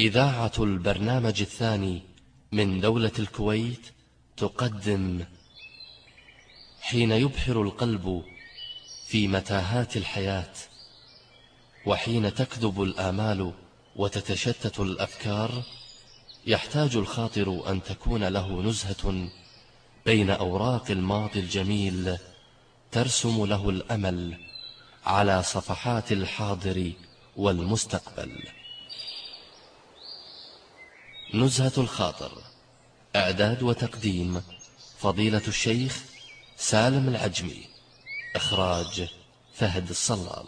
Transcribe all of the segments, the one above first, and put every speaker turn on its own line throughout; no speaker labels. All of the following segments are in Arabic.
إذاعة البرنامج الثاني من دولة الكويت تقدم حين يبحر القلب في متاهات الحياة، وحين تكذب الآمال وتتشتت الأفكار، يحتاج الخاطر أن تكون له نزهة بين أوراق الماضي الجميل ترسم له الأمل على صفحات الحاضر والمستقبل. نزهة الخاطر، إعداد وتقديم فضيلة الشيخ سالم العجمي، إخراج فهد الصلال.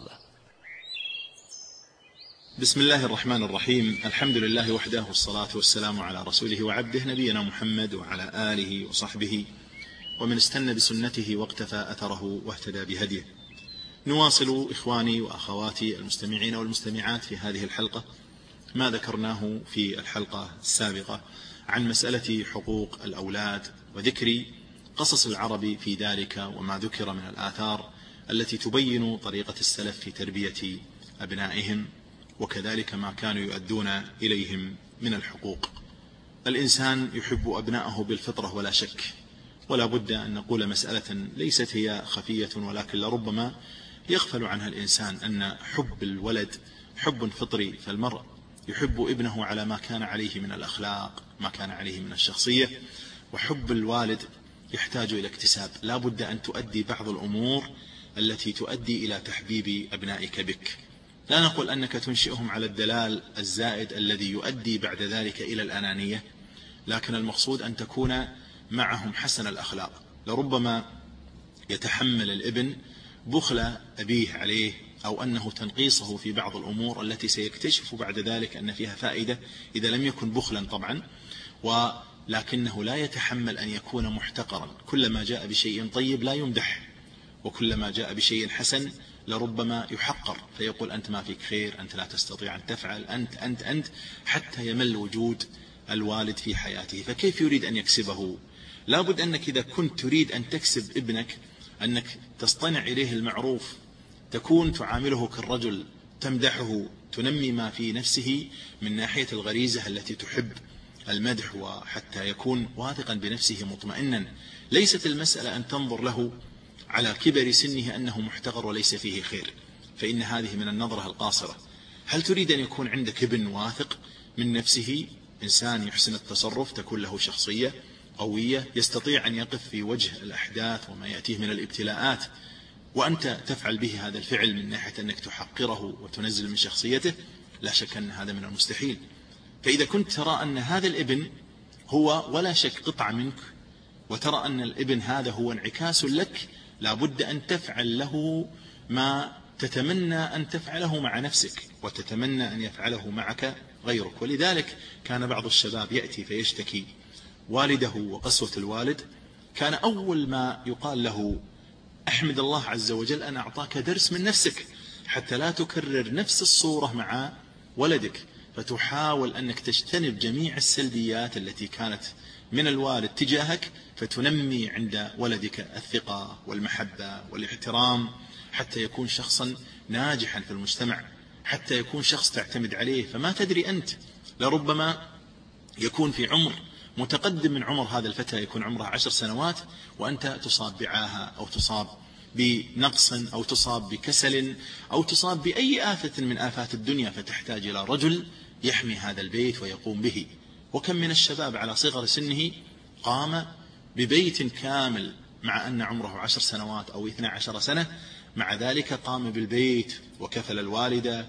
بسم الله الرحمن الرحيم. الحمد لله وحده، والصلاة والسلام على رسوله وعبده نبينا محمد وعلى آله وصحبه ومن استنى بسنته واقتفى أثره واهتدى بهديه. نواصل إخواني وأخواتي المستمعين والمستمعات في هذه الحلقة ما ذكرناه في الحلقة السابقة عن مسألة حقوق الأولاد، وذكر قصص العرب في ذلك وما ذكر من الآثار التي تبين طريقة السلف في تربية أبنائهم، وكذلك ما كانوا يؤدون إليهم من الحقوق. الإنسان يحب أبنائه بالفطرة ولا شك، ولا بد أن نقول مسألة ليست هي خفية، ولكن لربما يغفل عنها الإنسان، أن حب الولد حب فطري، فالمرء يحب ابنه على ما كان عليه من الأخلاق، ما كان عليه من الشخصية. وحب الوالد يحتاج إلى اكتساب، لا بد أن تؤدي بعض الأمور التي تؤدي إلى تحبيب أبنائك بك. لا نقول أنك تنشئهم على الدلال الزائد الذي يؤدي بعد ذلك إلى الأنانية، لكن المقصود أن تكون معهم حسن الأخلاق. لربما يتحمل الابن بخل أبيه عليه، أو أنه تنقيصه في بعض الأمور التي سيكتشف بعد ذلك أن فيها فائدة إذا لم يكن بخلا طبعا، ولكنه لا يتحمل أن يكون محتقرا. كلما جاء بشيء طيب لا يمدح، وكلما جاء بشيء حسن لربما يحقر، فيقول أنت ما فيك خير، أنت لا تستطيع أن تفعل، أنت حتى يمل وجود الوالد في حياته. فكيف يريد أن يكسبه؟ لابد أنك إذا كنت تريد أن تكسب ابنك أنك تصطنع إليه المعروف، تكون تعامله كالرجل، تمدحه، تنمي ما في نفسه من ناحية الغريزة التي تحب المدح، وحتى يكون واثقا بنفسه مطمئنا. ليست المسألة أن تنظر له على كبر سنه أنه محتقر وليس فيه خير، فإن هذه من النظرة القاصرة. هل تريد أن يكون عندك ابن واثق من نفسه، إنسان يحسن التصرف، تكون له شخصية قوية، يستطيع أن يقف في وجه الأحداث وما يأتيه من الابتلاءات، وأنت تفعل به هذا الفعل من ناحية أنك تحقره وتنزل من شخصيته؟ لا شك أن هذا من المستحيل. فإذا كنت ترى أن هذا الابن هو ولا شك قطعة منك، وترى أن الابن هذا هو انعكاس لك، لابد أن تفعل له ما تتمنى أن تفعله مع نفسك، وتتمنى أن يفعله معك غيرك. ولذلك كان بعض الشباب يأتي فيشتكي والده وقسوة الوالد، كان أول ما يقال له أحمد الله عز وجل أن أعطاك درس من نفسك حتى لا تكرر نفس الصورة مع ولدك، فتحاول أنك تجتنب جميع السلبيات التي كانت من الوالد تجاهك، فتنمي عند ولدك الثقة والمحبة والاحترام، حتى يكون شخصا ناجحا في المجتمع، حتى يكون شخص تعتمد عليه. فما تدري أنت، لربما يكون في عمر متقدم من عمر هذا الفتى، يكون عمره 10 سنوات، وأنت تصاب بعاهة، أو تصاب بنقص، أو تصاب بكسل، أو تصاب بأي آفة من آفات الدنيا، فتحتاج إلى رجل يحمي هذا البيت ويقوم به. وكم من الشباب على صغر سنه قام ببيت كامل، مع أن عمره 10 سنوات أو 12 سنة، مع ذلك قام بالبيت وكفل الوالدة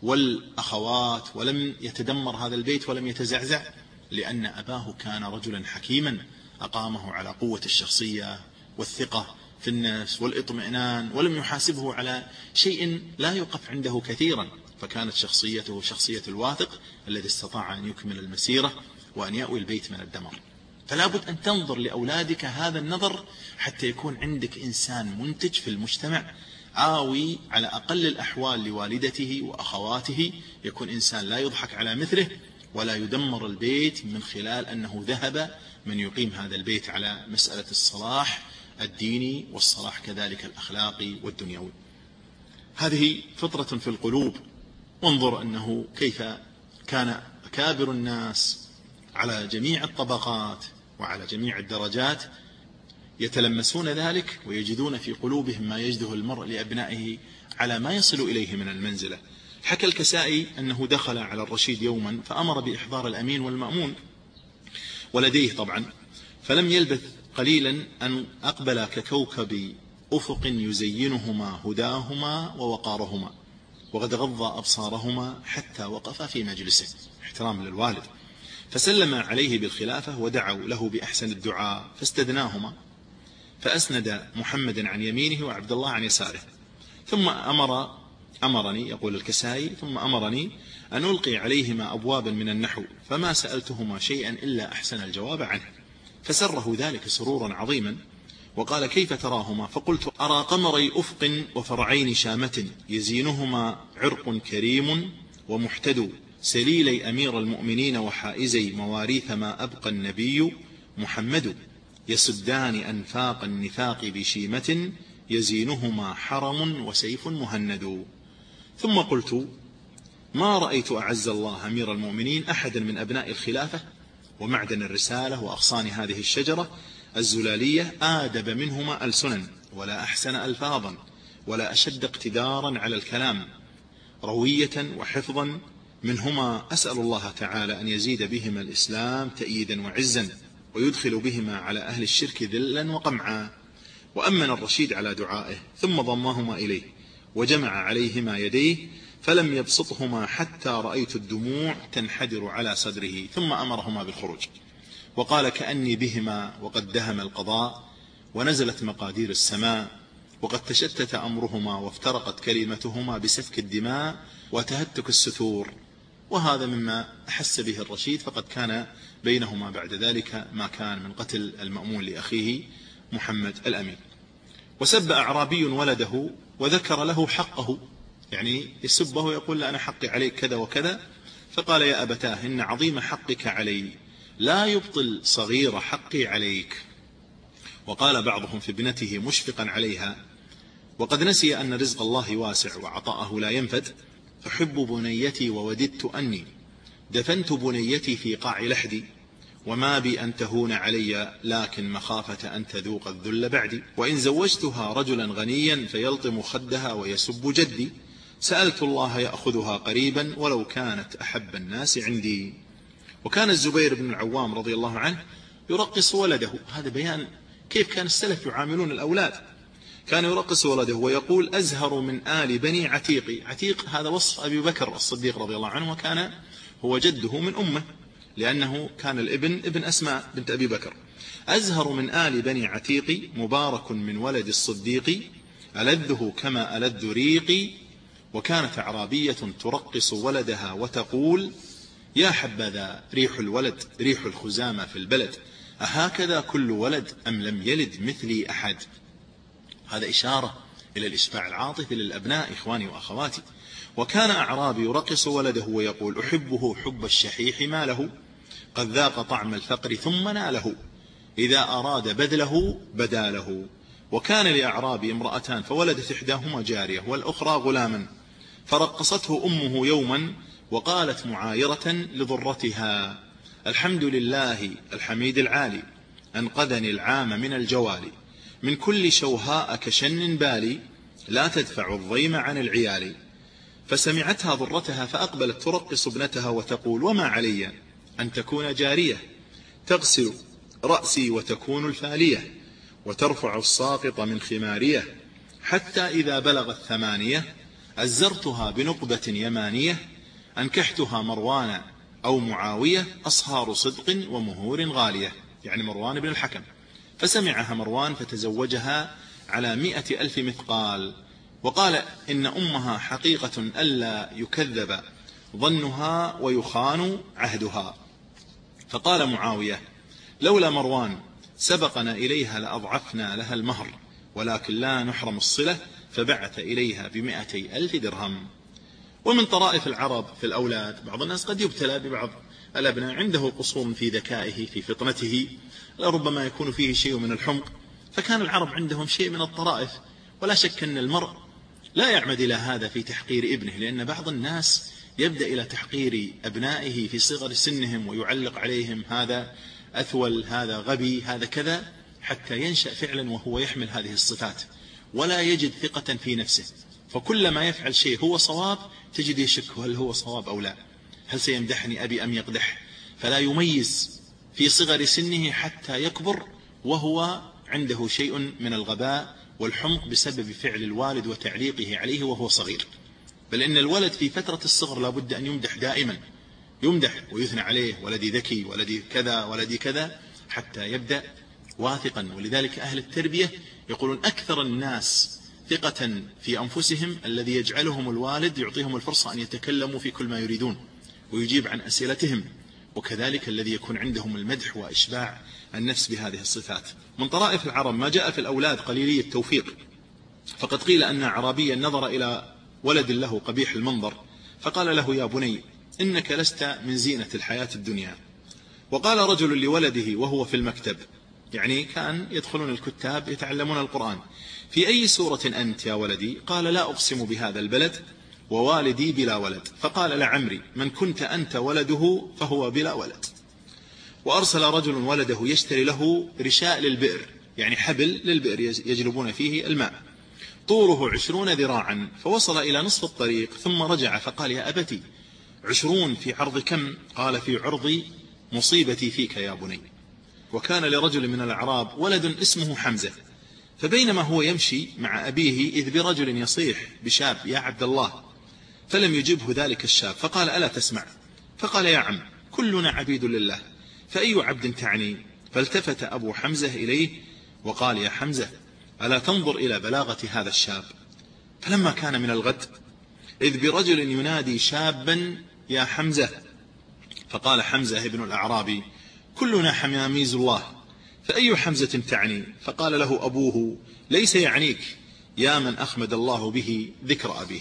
والأخوات، ولم يتدمر هذا البيت ولم يتزعزع، لأن أباه كان رجلا حكيما أقامه على قوة الشخصية والثقة في النفس والإطمئنان، ولم يحاسبه على شيء لا يقف عنده كثيرا، فكانت شخصيته شخصية الواثق الذي استطاع أن يكمل المسيرة وأن يأوي البيت من الدمر. فلا بد أن تنظر لأولادك هذا النظر، حتى يكون عندك إنسان منتج في المجتمع، آوي على أقل الأحوال لوالدته وأخواته، يكون إنسان لا يضحك على مثله، ولا يدمر البيت من خلال أنه ذهب من يقيم هذا البيت على مسألة الصلاح الديني والصلاح كذلك الأخلاقي والدنيوي. هذه فطرة في القلوب. وانظر أنه كيف أكابر الناس على جميع الطبقات وعلى جميع الدرجات يتلمسون ذلك ويجدون في قلوبهم ما يجده المرء لأبنائه على ما يصل إليه من المنزلة. حكى الكسائي أنه دخل على الرشيد يوما فأمر بإحضار الأمين والمأمون ولديه طبعا، فلم يلبث قليلا أن أقبل ككوكب أفق يزينهما هداهما ووقارهما، وقد غض أبصارهما حتى وقفا في مجلسه احترام للوالد، فسلم عليه بالخلافة ودعوا له بأحسن الدعاء فاستدناهما، فأسند محمد عن يمينه وعبد الله عن يساره، ثم أمرني يقول الكسائي ثم أمرني أن ألقي عليهما أبوابا من النحو، فما سألتهما شيئا إلا أحسن الجواب عنه، فسره ذلك سرورا عظيما، وقال كيف تراهما؟ فقلت أرى قمري أفق وفرعين شامة يزينهما عرق كريم ومحتدو سليلي أمير المؤمنين وحائزي مواريث ما أبقى النبي محمد، يسدان أنفاق النفاق بشيمة يزينهما حرم وسيف مهند. ثم قلت ما رأيت أعز الله أمير المؤمنين أحدا من أبناء الخلافة ومعدن الرسالة وأغصان هذه الشجرة الزلالية آدب منهما ألسنا ولا أحسن ألفاظا ولا أشد اقتدارا على الكلام روية وحفظا منهما. أسأل الله تعالى أن يزيد بهما الإسلام تأييدا وعزا ويدخل بهما على أهل الشرك ذلا وقمعا. وأمن الرشيد على دعائه ثم ضمهما إليه وجمع عليهما يديه فلم يبسطهما حتى رأيت الدموع تنحدر على صدره، ثم أمرهما بالخروج وقال كأني بهما وقد دهم القضاء ونزلت مقادير السماء وقد تشتت أمرهما وافترقت كلمتهما بسفك الدماء وتهتك الستور. وهذا مما أحس به الرشيد، فقد كان بينهما بعد ذلك ما كان من قتل المأمون لأخيه محمد الأمين. وسب أعرابي ولده وذكر له حقه، يعني يسبه ويقول أنا حقي عليك كذا وكذا، فقال يا أبتاه إن عظيم حقك علي لا يبطل صغير حقي عليك. وقال بعضهم في ابنته مشفقا عليها وقد نسي أن رزق الله واسع وعطاءه لا ينفد، أحب بنيتي ووددت أني دفنت بنيتي في قاع لحدي وما بي أن تهون علي لكن مخافة أن تذوق الذل بعدي، وإن زوجتها رجلا غنيا فيلطم خدها ويسب جدي، سألت الله يأخذها قريبا ولو كانت أحب الناس عندي. وكان الزبير بن العوام رضي الله عنه يرقص ولده، هذا بيان كيف كان السلف يعاملون الأولاد، كان يرقص ولده ويقول أزهر من آل بني عتيق. عتيق هذا وصف أبي بكر الصديق رضي الله عنه، وكان هو جده من أمه لأنه كان الابن ابن أسماء بنت أبي بكر. أزهر من آل بني عتيق مبارك من ولد الصديق ألذه كما ألذ ريقي. وكانت أعرابية ترقص ولدها وتقول يا حبذا ريح الولد ريح الخزامة في البلد، أهكذا كل ولد أم لم يلد مثلي أحد. هذا إشارة إلى الإشباع العاطفي للأبناء إخواني وأخواتي. وكان أعرابي يرقص ولده ويقول أحبه حب الشحيح ما له قد ذاق طعم الفقر ثم ناله، إذا أراد بذله بدا له. وكان لأعرابي امرأتان فولدت إحداهما جارية والأخرى غلاما، فرقصته أمه يوما وقالت معايرة لضرتها الحمد لله الحميد العالي أنقذني العام من الجوال، من كل شوهاء كشن بالي لا تدفع الضيم عن العيال. فسمعتها ضرتها فأقبلت ترقص ابنتها وتقول وما علي أن تكون جارية تغسل رأسي وتكون الفالية وترفع الساقط من خمارية، حتى إذا بلغت 8 أزرتها بنقبة يمانية أنكحتها مروان أو معاوية أصهار صدق ومهور غالية، يعني مروان بن الحكم. فسمعها مروان فتزوجها على 100,000 مثقال، وقال إن أمها حقيقة ألا يكذب ظنها ويخان عهدها. فقال معاوية لولا مروان سبقنا إليها لأضعفنا لها المهر ولكن لا نحرم الصلة، فبعث إليها ب200,000 درهم. ومن طرائف العرب في الأولاد بعض الناس قد يبتلى ببعض الأبناء عنده قصور في ذكائه في فطنته، لربما يكون فيه شيء من الحمق، فكان العرب عندهم شيء من الطرائف. ولا شك أن المرء لا يعمد إلى هذا في تحقير ابنه، لأن بعض الناس يبدأ إلى تحقير أبنائه في صغر سنهم ويعلق عليهم هذا أثول، هذا غبي، هذا كذا، حتى ينشأ فعلا وهو يحمل هذه الصفات ولا يجد ثقة في نفسه. فكلما يفعل شيء هو صواب تجد يشك هل هو صواب أو لا، هل سيمدحني أبي أم يقدح، فلا يميز في صغر سنه حتى يكبر وهو عنده شيء من الغباء والحمق بسبب فعل الوالد وتعليقه عليه وهو صغير. بل إن الولد في فترة الصغر لا بد أن يمدح دائما، يمدح ويثنى عليه، ولدي ذكي، ولدي كذا، ولدي كذا، حتى يبدأ واثقا. ولذلك أهل التربية يقولون أكثر الناس ثقة في أنفسهم الذي يجعلهم الوالد يعطيهم الفرصة أن يتكلموا في كل ما يريدون ويجيب عن أسئلتهم، وكذلك الذي يكون عندهم المدح وإشباع النفس بهذه الصفات. من طرائف العرب ما جاء في الأولاد قليلي التوفيق، فقد قيل أن أعرابيا نظر إلى ولد له قبيح المنظر فقال له: يا بني إنك لست من زينة الحياة الدنيا. وقال رجل لولده وهو في المكتب، يعني كان يدخلون الكتاب يتعلمون القرآن: في أي سورة أنت يا ولدي؟ قال: لا أقسم بهذا البلد ووالدي بلا ولد. فقال: لعمري من كنت أنت ولده فهو بلا ولد. وأرسل رجل ولده يشتري له رشاء للبئر، يعني حبل للبئر يجلبون فيه الماء، طوله 20 ذراعا، فوصل إلى نصف الطريق ثم رجع فقال: يا أبتي 20 في عرض كم؟ قال: في عرض مصيبتي فيك يا بني. وكان لرجل من الأعراب ولد اسمه حمزة، فبينما هو يمشي مع أبيه إذ برجل يصيح بشاب: يا عبد الله، فلم يجبه ذلك الشاب فقال: ألا تسمع؟ فقال: يا عم كلنا عبيد لله، فأي عبد تعني؟ فالتفت أبو حمزة إليه وقال: يا حمزة ألا تنظر إلى بلاغة هذا الشاب؟ فلما كان من الغد إذ برجل ينادي شابا: يا حمزة. فقال حمزة ابن الأعرابي: كلنا حماميز الله، فأي حمزة تعني؟ فقال له أبوه: ليس يعنيك يا من أخمد الله به ذكر أبيه.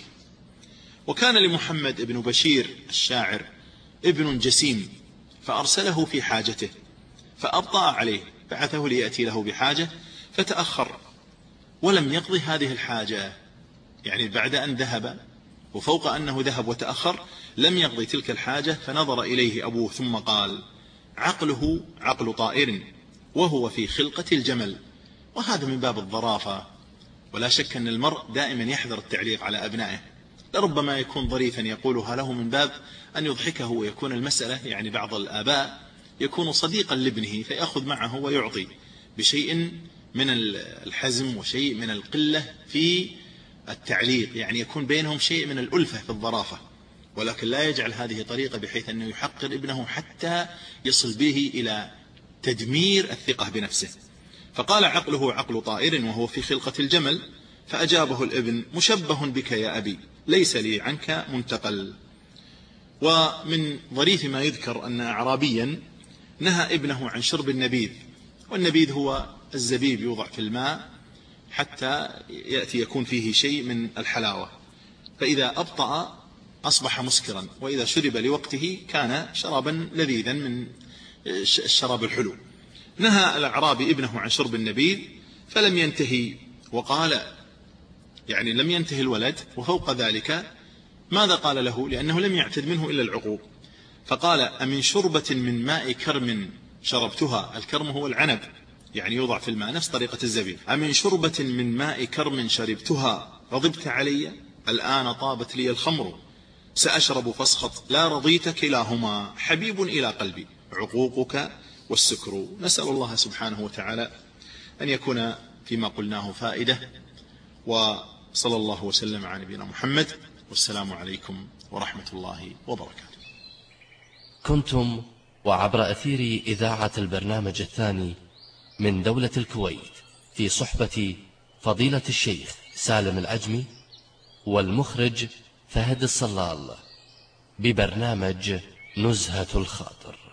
وكان لمحمد ابن بشير الشاعر ابن جسيم فأرسله في حاجته فأبطأ عليه، بعثه ليأتي له بحاجة فتأخر ولم يقضي هذه الحاجة، يعني بعد أن ذهب وفوق أنه ذهب وتأخر لم يقضي تلك الحاجة. فنظر إليه أبوه ثم قال: عقله عقل طائر وهو في خلقة الجمل. وهذا من باب الظرافة، ولا شك أن المرء دائما يحذر التعليق على أبنائه، لربما يكون ظريفا يقولها له من باب أن يضحكه، ويكون المسألة يعني بعض الآباء يكون صديقا لابنه فيأخذ معه ويعطي بشيء من الحزم وشيء من القلة في التعليق، يعني يكون بينهم شيء من الألفة في الظرافة، ولكن لا يجعل هذه طريقة بحيث أنه يحقر ابنه حتى يصل به إلى تدمير الثقة بنفسه. فقال: عقله عقل طائر وهو في خلقة الجمل. فأجابه الابن: مشبه بك يا أبي، ليس لي عنك منتقل. ومن ظريف ما يذكر أن أعرابيا نهى ابنه عن شرب النبيذ، والنبيذ هو الزبيب يوضع في الماء حتى يأتي يكون فيه شيء من الحلاوة، فإذا أبطأ أصبح مسكرا، وإذا شرب لوقته كان شرابا لذيذا من الشراب الحلو. نهى الأعرابي ابنه عن شرب النبيذ فلم ينتهي، وقال يعني لم ينتهي الولد، وفوق ذلك ماذا قال له؟ لأنه لم يعتد منه إلا العقوق، فقال: أمن شربة من ماء كرم شربتها. الكرم هو العنب، يعني يوضع في الماء نفس طريقة الزبيب. أمن شربة من ماء كرم شربتها غضبت علي؟ الآن طابت لي الخمر، سأشرب فاسخط لا رضيت كلاهما حبيب إلى قلبي، عقوقك والسكر. نسأل الله سبحانه وتعالى أن يكون فيما قلناه فائدة، وصلى الله وسلم على نبينا محمد، والسلام عليكم ورحمة الله وبركاته.
كنتم وعبر أثير إذاعة البرنامج الثاني من دولة الكويت في صحبة فضيلة الشيخ سالم العجمي والمخرج فهد الصلال ببرنامج نزهة الخاطر.